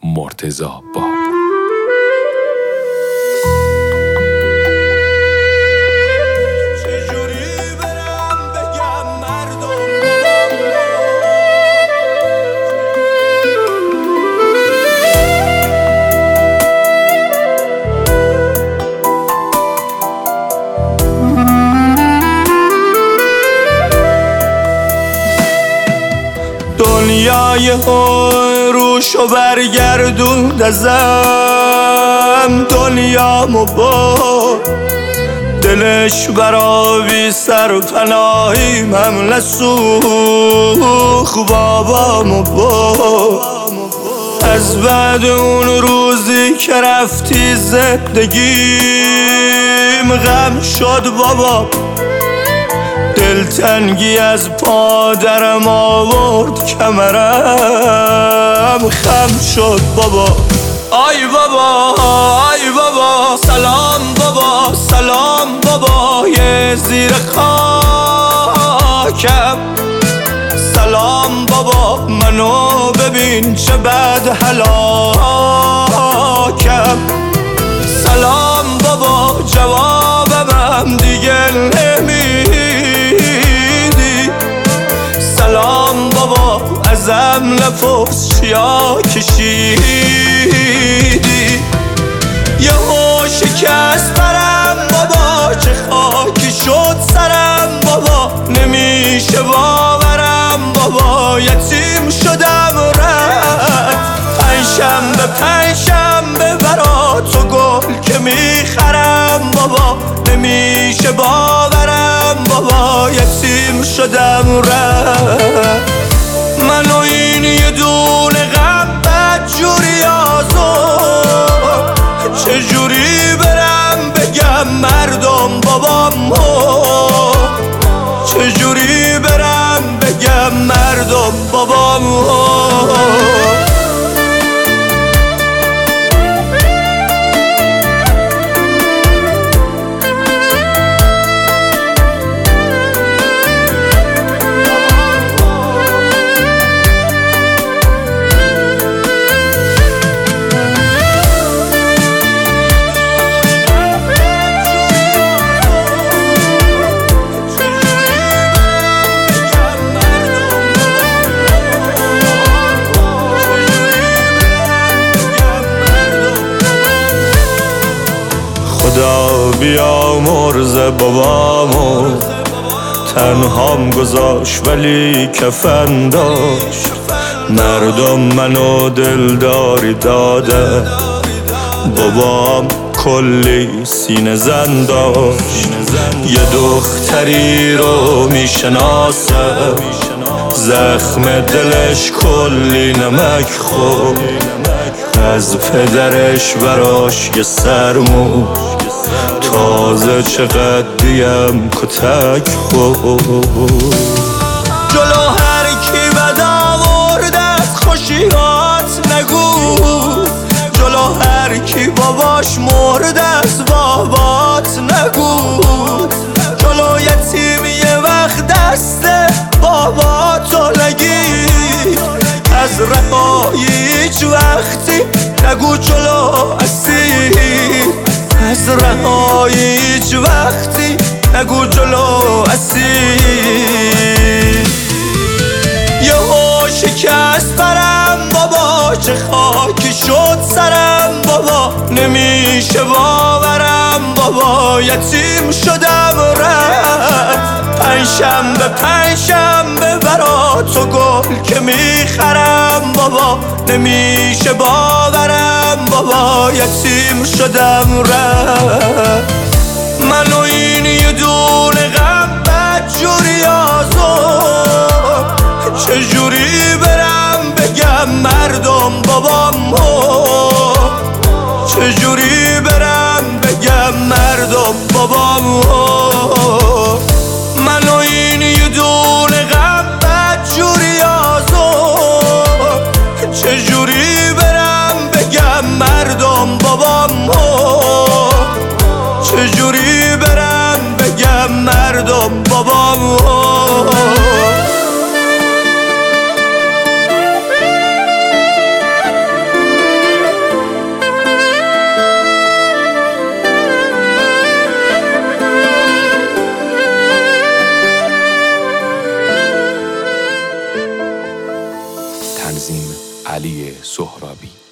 مرتضی باب. دنیای روشو برگردون ازم، دنیامو با دلش برای سرپناهیم هم نسوخ بابامو با. از بعد اون روزی که رفتی زندگیم غم شد بابا، دلتنگی از پادرم آورد کمرم خم شد بابا. آی بابا آی بابا سلام بابا سلام بابا یه زیر خاکم. سلام بابا منو ببین چه بد هلاکم. سلام بابا جوابم دیگه نمیدی. سلام بابا ازم نفس چیا کشیدی. یهو شکست برم بابا چه خاکی شد سرم بابا. نمیشه باورم بابا یتیم شدم رفت. پنجشنبه برا تو گل که میخرم بابا. نمیشه باورم بابا یتیم شدم رفت. منو این یه دونه غم بدجوری آزار، چجوری برم بگم مردم بابام ها. چجوری برم بگم مردم بابام ها. خدا بیامرز بابامو، تنهام گذاشت ولی کفن داشت. مردم منو دلداری داده، بابام کلی سینه زن داشت. یه دختری رو میشناسه، زخم دلش کلی نمک خورد. از پدرش براش یه سرمو، تازه چقدر دیم کتک خورد. جلو هر کی بد آورد از خوشیات نگو. جلو هر کی باباش مرد از بابات نگو. جلو یتیم یه وقت دست باباتو نگیر. از رهایی هیچ وقتی نگو جلو اسیر. از رهایی هیچ وقتی نگو جلو اسیر. یهو شکست برم بابا چه خاکی شد سرم بابا. نمیشه باورم بابا یتیم شدم رفت. پنجشنبه برا تو گل که میخرم بابا. نمیشه باورم بابا یتیم شدم رفت. منو این یه دونه غم بدجوری آزار، چجوری برم بگم مردم بابام ها. چجوری برم بگم مردم بابام ها. منو این یه دونه غم بدجوری آزار، چجوری برم بگم مردم بابام ها. چجوری برم بگم مردم تنظیم علی سهرابی.